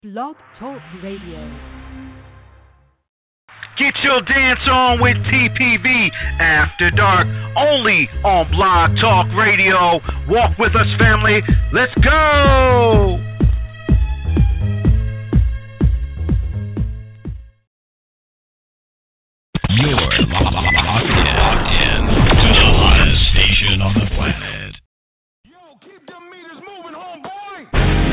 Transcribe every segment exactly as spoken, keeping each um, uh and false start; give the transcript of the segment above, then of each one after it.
Blog Talk Radio. Get your dance on with T P V After Dark, only on Blog Talk Radio. Walk with us, family. Let's go! You're locked in, locked in to the hottest station on the planet. Yo, keep them meters moving, homeboy!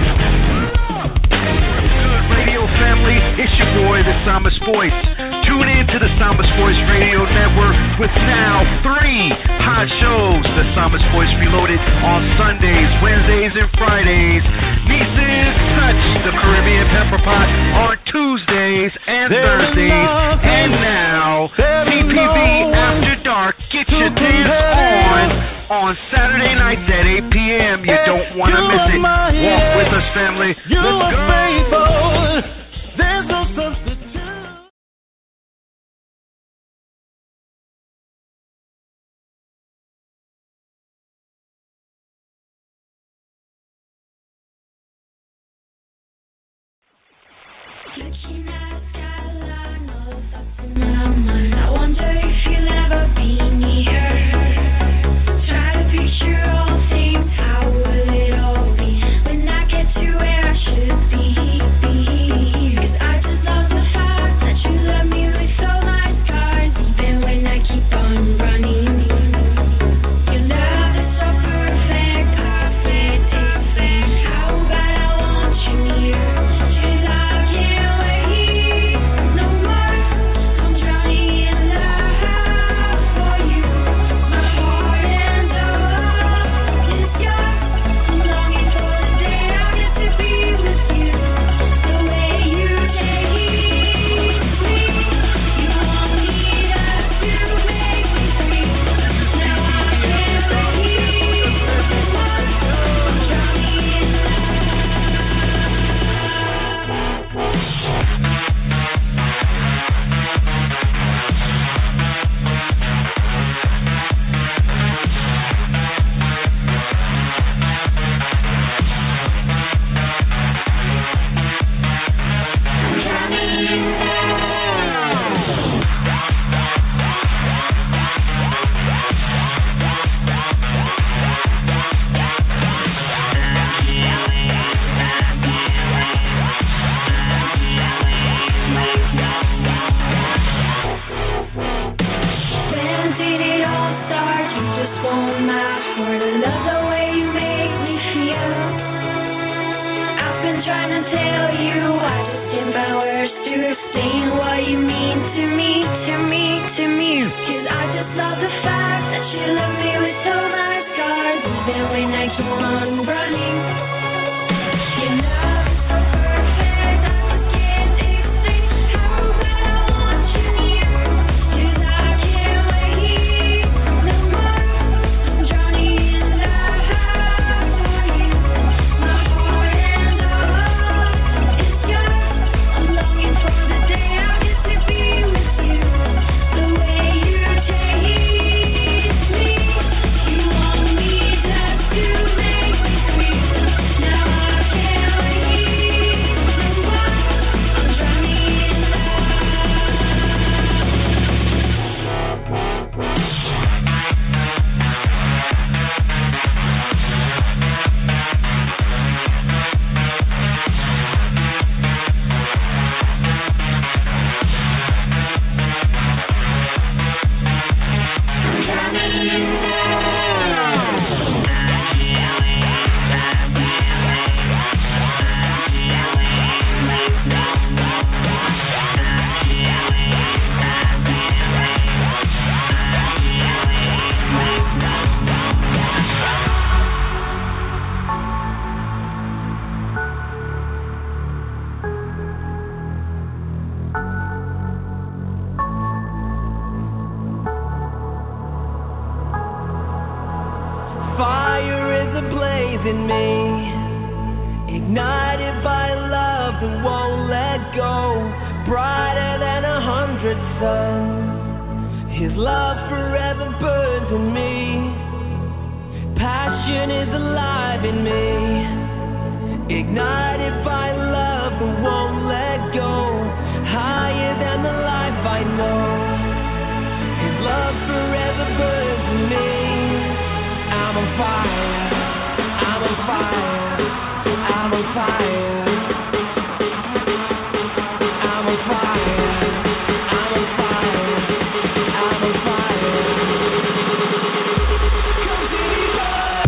Good radio family, it's your boy, the Psalmist Voice. Tune in to the Psalmist Voice Radio Network with now three hot shows. The Psalmist Voice Reloaded on Sundays, Wednesdays, and Fridays. Nieces Touch, the Caribbean Pepper Pot on Tuesdays and Thursdays. And now, T P V After Dark, get your dance on on Saturday nights at eight p.m. You don't want to miss it. Walk with us, family. Let's go. There's no substitute. Looking at skyline, all the thoughts in my mind. I wonder if you'll ever be near. Try to picture all things, how will it all be when I get to where I should be? Cause I just love the fact that you love me with so much scars, even when I keep on running. Your love is so perfect, perfect, perfect. How bad I want you near. Cause I can't wait no more. I'm drowning in love for you. My heart and soul is yours. I'm longing for the day I get to be with you. The way you take me, you want me to make me free. Now I can't wait no more. I'm drowning in Dancing it all starts, you just won't last for it. I love the way you make me feel. I've been trying to tell you, I just can't find words to explain what you mean to me, to me, to me. Cause I just love the fact that you love me with so much scars, even when I keep on running. Your love is so perfect, I just can't explain how bad I want you near. Cause I can't wait no more. I'm drowning in love for you. My heart and soul is yours. I'm longing for the day I get to be with you. The way you take me, you want me just to make me free. Now I can't wait no more. I'm drowning in Fire is ablaze in me, ignited by love that won't let go, brighter than a hundred suns. His love forever burns in me. Passion is alive in me, ignited by love that I know. His love forever burns in me. I'm on fire, I'm on fire, I'm on fire. I'm on fire, I'm on fire, I'm on fire. Come see me burn.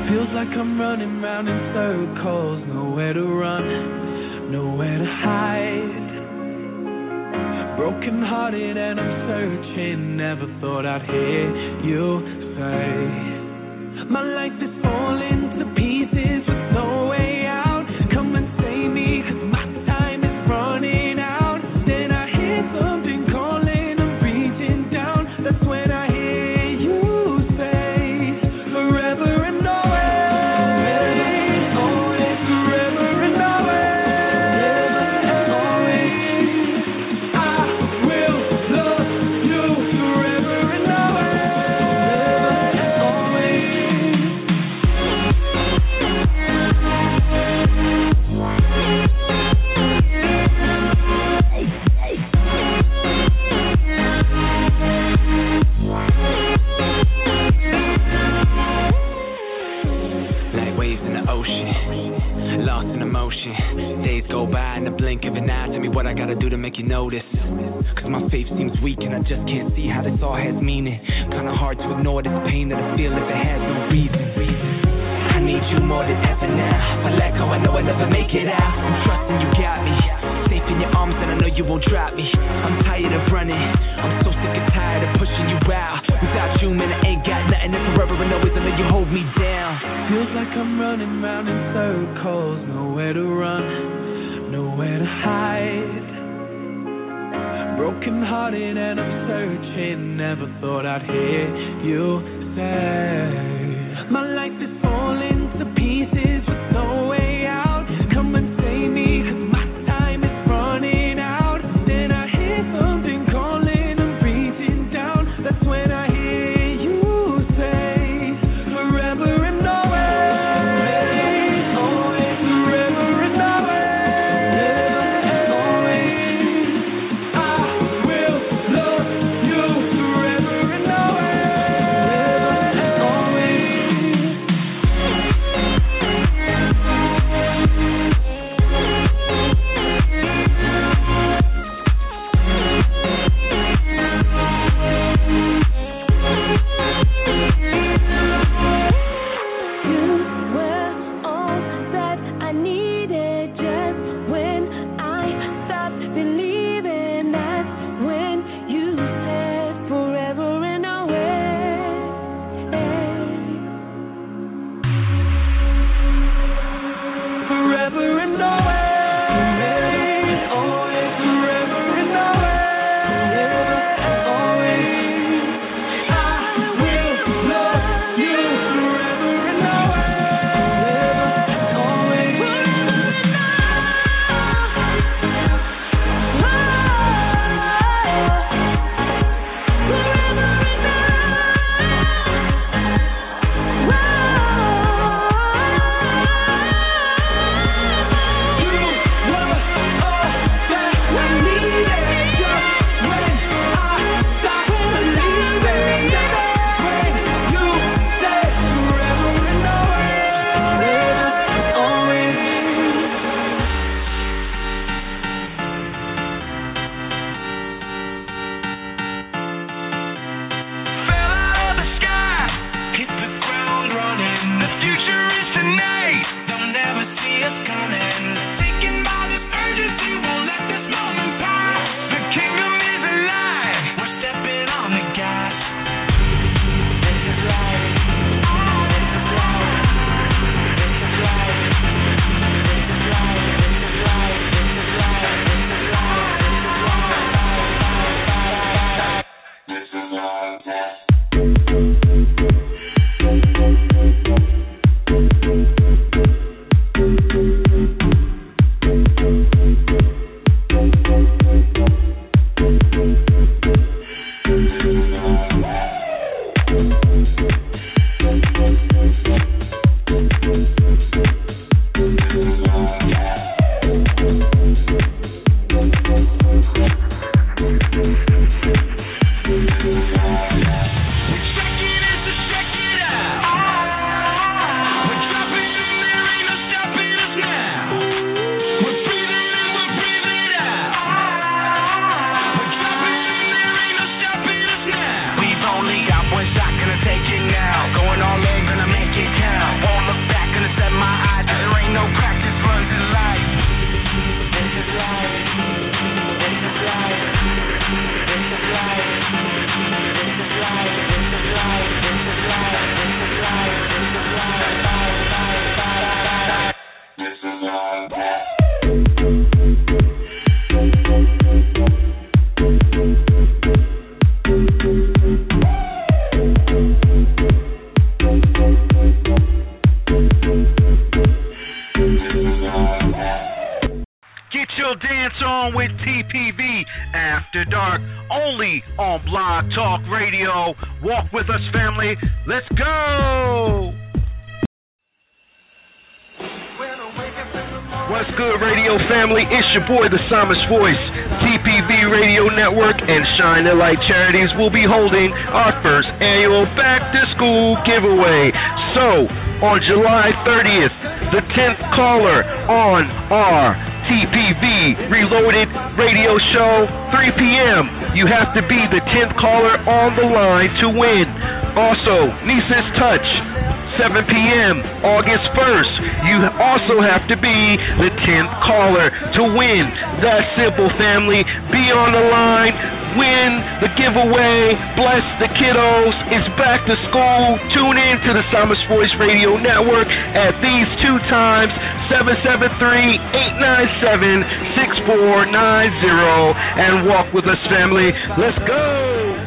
Feels like I'm running round in circles, nowhere to run, nowhere to hide. Broken hearted and I'm searching, never thought I'd hear you say my life is falling to pieces with no way out. Come and save me, cause my time is running out. Then I hear something calling, I'm reaching down. That's when I hear you say forever and always, always, forever and always, I will love you forever and like waves in the ocean, lost in emotion. Days go by in the blink of an eye. Tell me what I gotta do to make you notice. Cause my faith seems weak and I just can't see how this all has meaning. Kinda hard to ignore this pain that I feel if it has no reason. I need you more than ever now. If I let go, I know I'll never make it out. I'm trusting you got me safe in your arms and I know you won't drop me. I'm tired of running, I'm so sick and tired of pushing you out. Without you, man, I ain't got nothing. And forever and always, I know you hold me down. Feels like I'm running round in circles, nowhere to run, nowhere to hide. Broken hearted and I'm searching, never thought I'd hear you say my life is falling to pieces with no way out. Come and save me, cause my time is running out. Then I hear something calling, I'm reaching down. That's when I hear you say forever and always, always, forever and always, I will love you forever and always, always. Dance On with T P V After Dark, only on Blog Talk Radio. Walk with us, family. Let's go! What's good, radio family? It's your boy, the Psalmist Voice. T P V Radio Network and Shine the Light Charities will be holding our first annual Back to School giveaway. So, on July thirtieth, the tenth caller on our T P V Reloaded radio show, three p.m. You have to be the tenth caller on the line to win. Also, Nisa's Touch, seven p.m. August first. You also have to be the tenth caller to win. That's simple, family. Be on the line. Win the giveaway. Bless the kiddos. It's back to school. Tune in to the Psalmist Voice Radio Network at these two times, seven seven three, eight nine seven, six four nine zero, and walk with us, family. Let's go.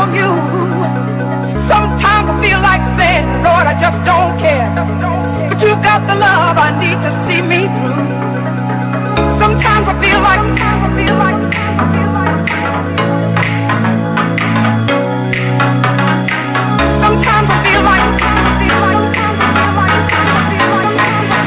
on you. Sometimes I feel like saying, Lord, I just don't care. But you got the love I need to see me through. Sometimes I feel like, sometimes I feel like, I feel like. Sometimes I feel like, sometimes I feel like, sometimes I feel like, sometimes I feel like,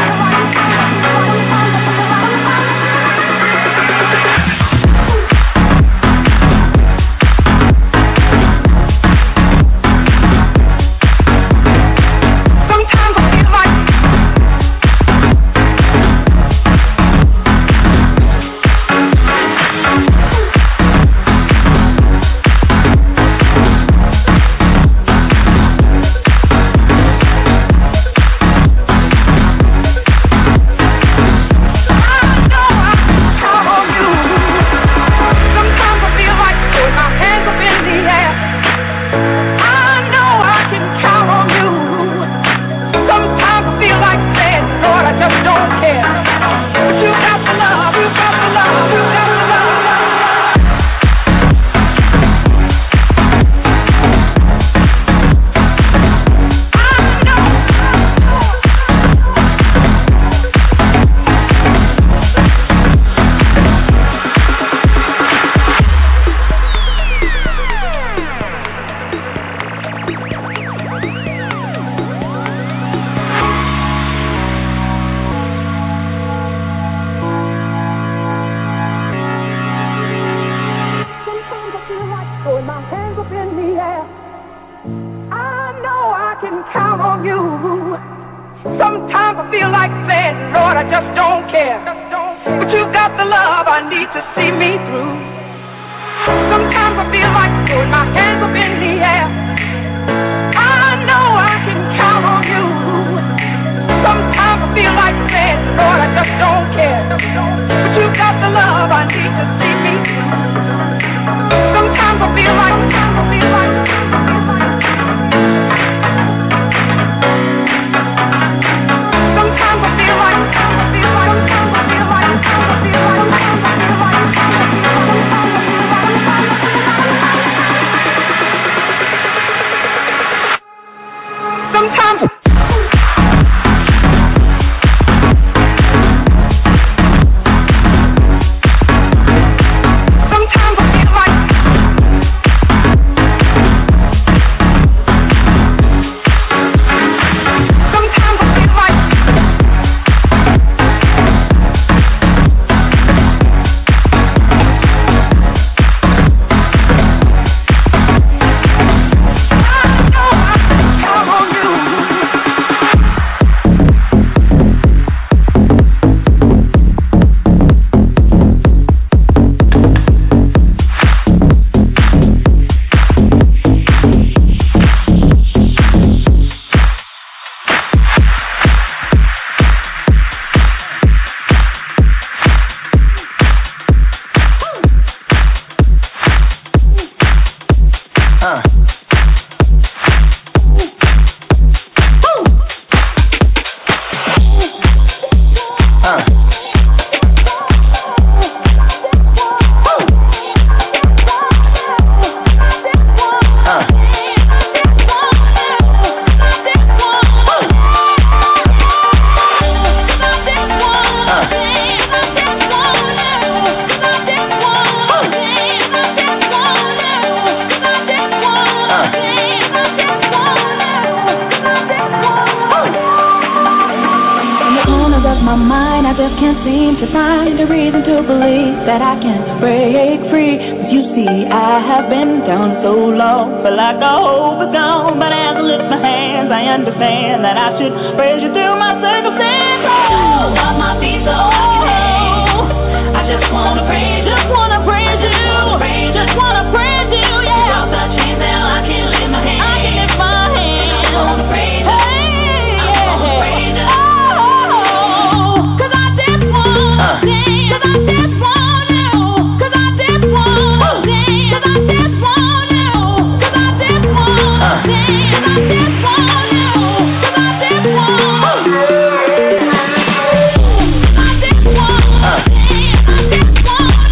feel like all hope is gone, but as I lift my hands, I understand that I should praise you through my circumstance. Oh, got my feet so high, I just wanna praise, just wanna praise you, praise, just wanna praise you, yeah. Without the chains now, I can lift my hands, I can lift my hands. I wanna praise you, hey, I wanna praise you. Oh, 'cause I just wanna uh. sing, 'cause I just want you, 'cause I just wanna sing, 'cause I just want you. I just want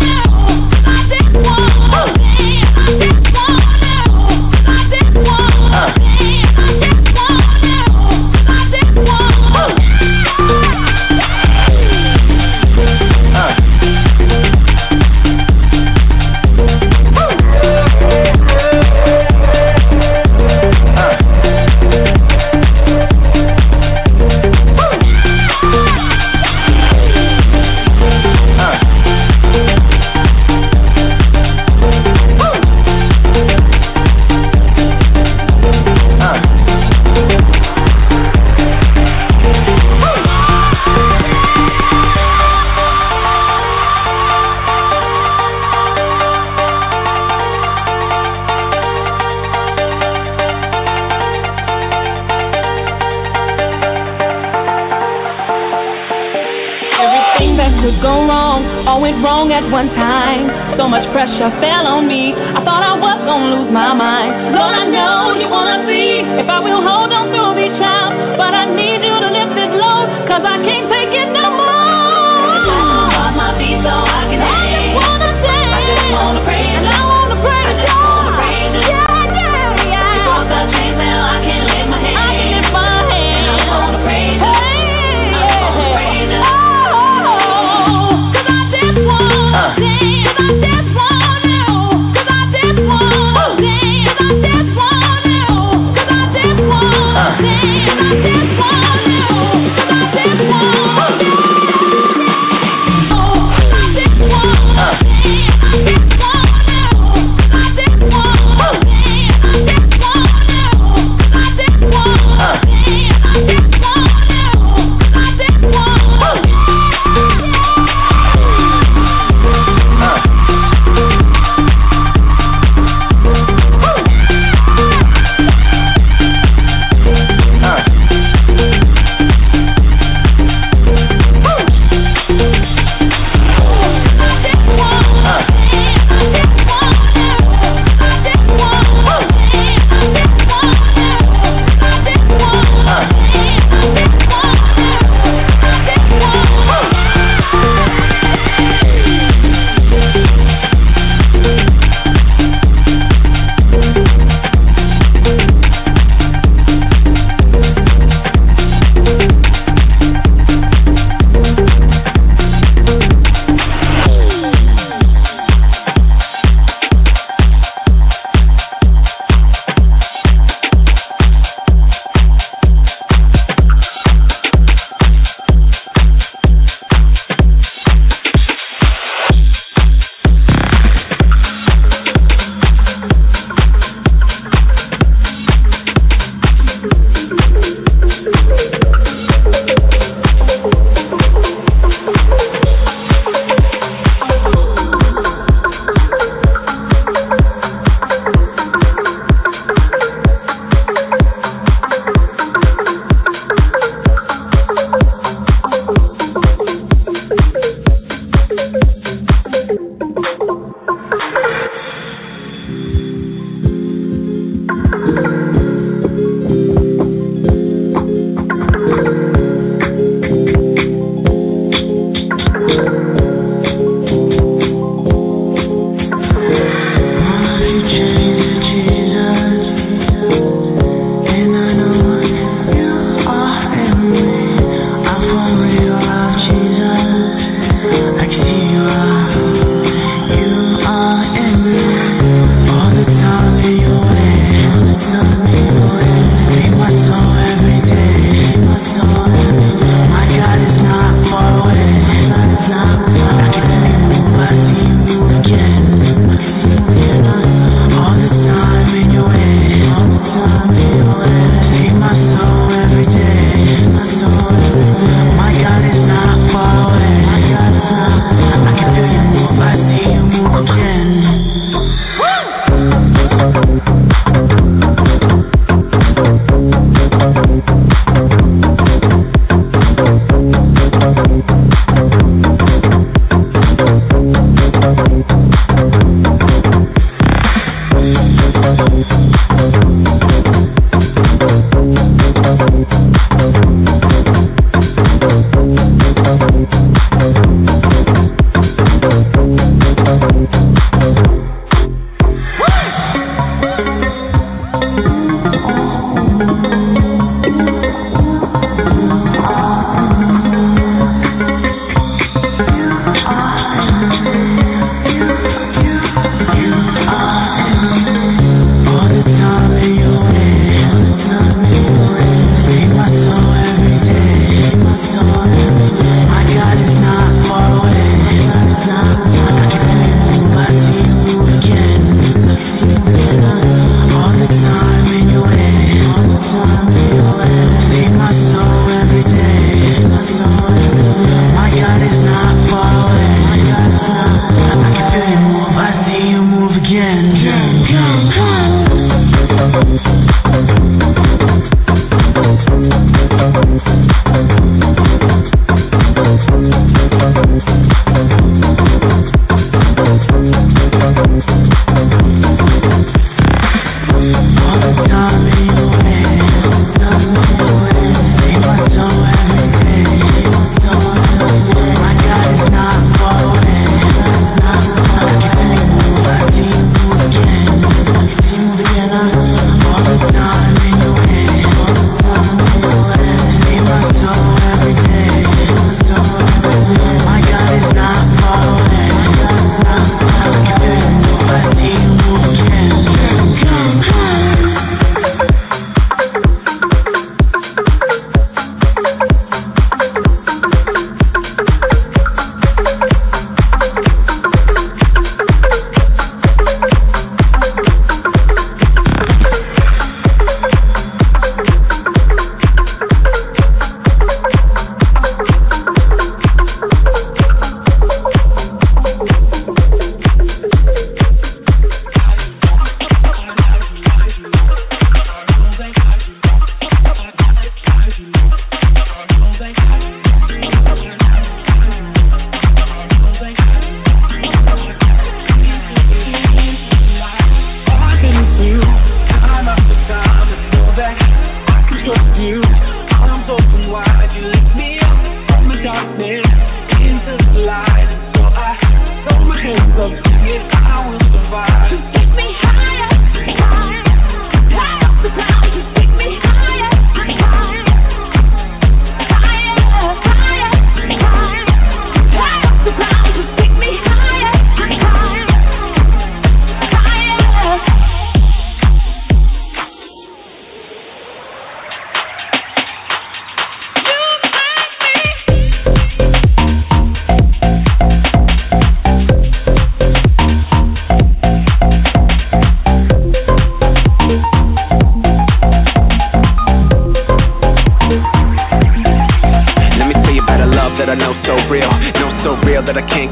all went wrong at one time. So much pressure fell on me, I thought I was gonna lose my mind. Lord, I know you wanna see if I will hold on through these trials, but I need you to lift this load, cause I can't take it no more. Off my feet so I can dance. I just wanna dance. I just wanna praise. And I wanna praise. I just wanna praise you. Yeah, yeah, yeah. You broke the chains, now I can lift my hands. I can lift my hands. And I wanna praise you. Hey, I wanna praise you. Oh, cause I just wanna uh. dance. Cause I just wanna. Cause I just wanna uh. dance. Cause I just wanna. Cause I just wanna uh. dance. Cause I just wanna. Cause I just wanna dance.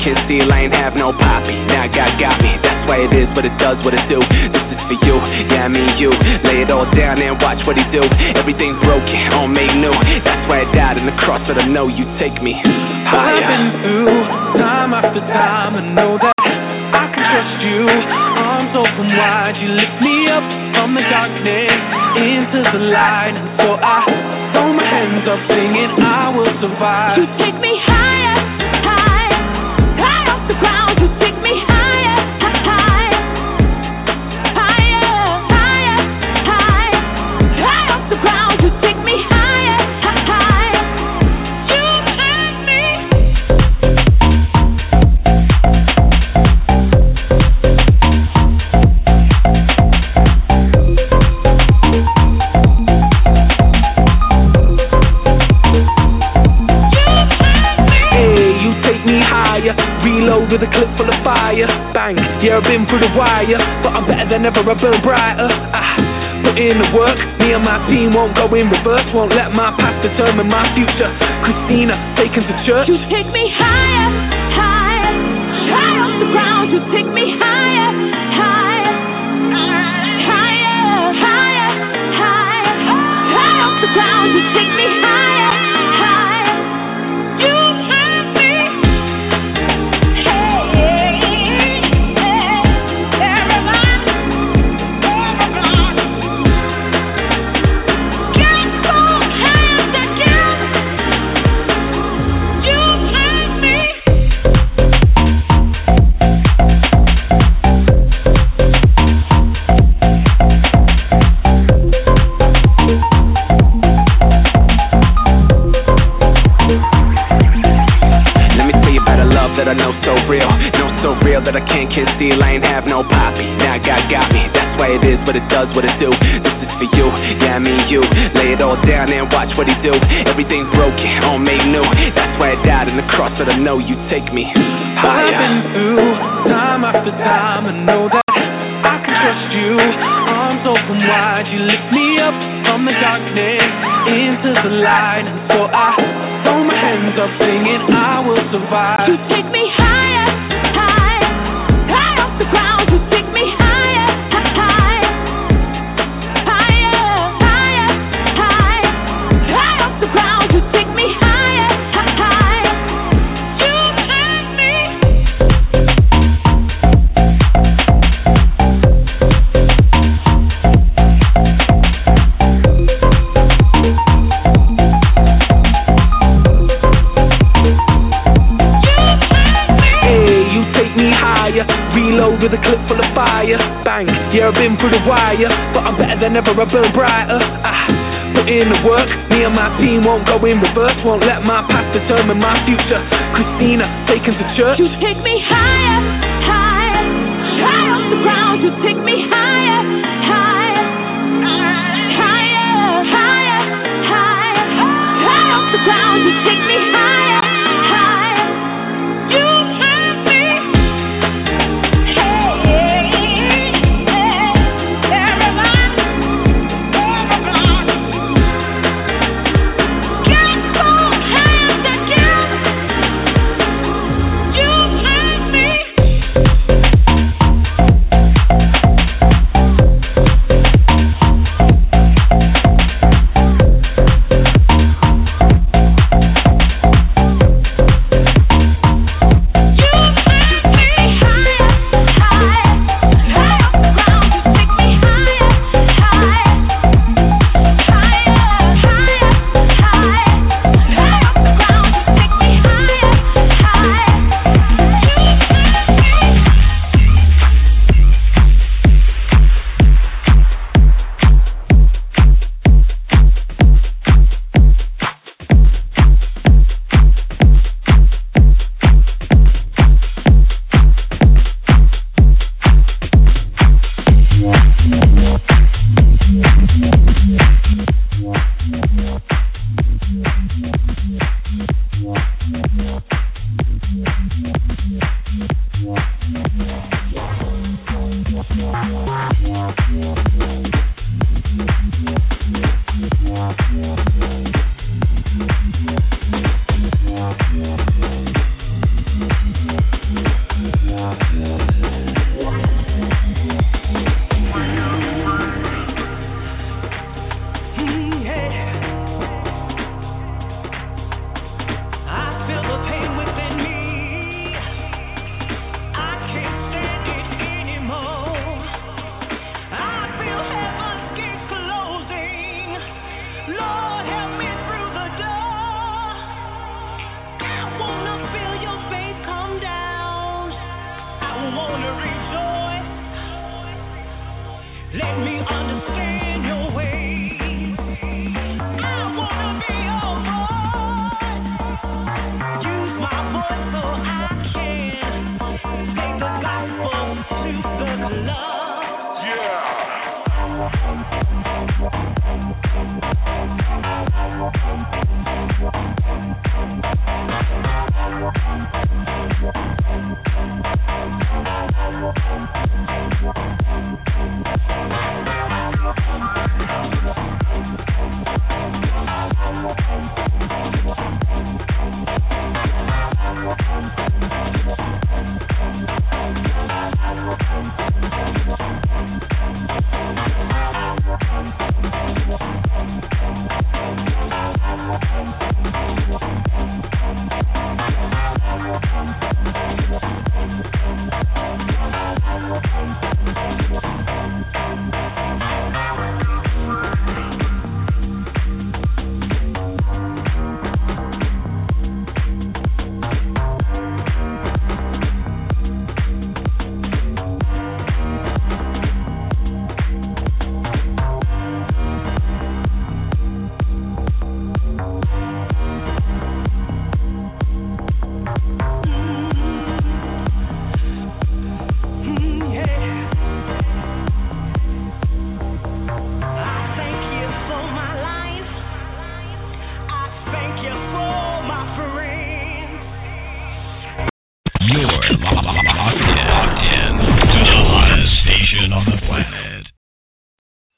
can't steal, I ain't have no poppy. Now God got me, that's why it is, but it does what it do. This is for you, yeah, I mean you. Lay it all down and watch what he do. Everything's broken, all made new. That's why I died on the cross, so I know you take me higher. I've been through time after time, I know that I can trust you. Arms open wide, you lift me up from the darkness into the light. And so I throw my hands up singing, I will survive. You take me higher, high, high off the ground. You take me higher, high, higher, higher, high, high off the ground. You take me higher, high. You take me. Reload with a clip full of fire. Bang, yeah, I've been through the wire, but I'm better than ever, I burn brighter. Ah, put in the work, me and my team won't go in reverse. Won't let my past determine my future. Christina, taken to church. You take me higher, higher, high off the ground. You take me higher, higher, higher, higher, higher, high off the ground. You take me higher, higher. You take me. That I know so real, know so real that I can't kiss steal, I ain't have no poppy. Now God got me, that's why it is, but it does what it do. This is for you, yeah, I mean you. Lay it all down and watch what he do. Everything's broken, all made new. That's why I died on the cross, so I know you take me higher. I've been through time after time, I know that I can trust you. Arms open wide, you lift me up from the darkness into the light. And so I throw my hands up singing, I will survive. You take me higher, high, high off the ground. You take me higher, high, higher, higher, high, high off the ground. You take me higher, high. You take me. Reload with a clip full of fire. Bang, yeah, I've been through the wire, but I'm better than ever, I burn brighter. Ah, put in the work, me and my team won't go in reverse. Won't let my past determine my future. Christina, taken to church. You take me higher, higher, high off the ground. You take me higher, higher, higher, higher, higher, high off the ground. You take me higher, higher. You take me. Yeah.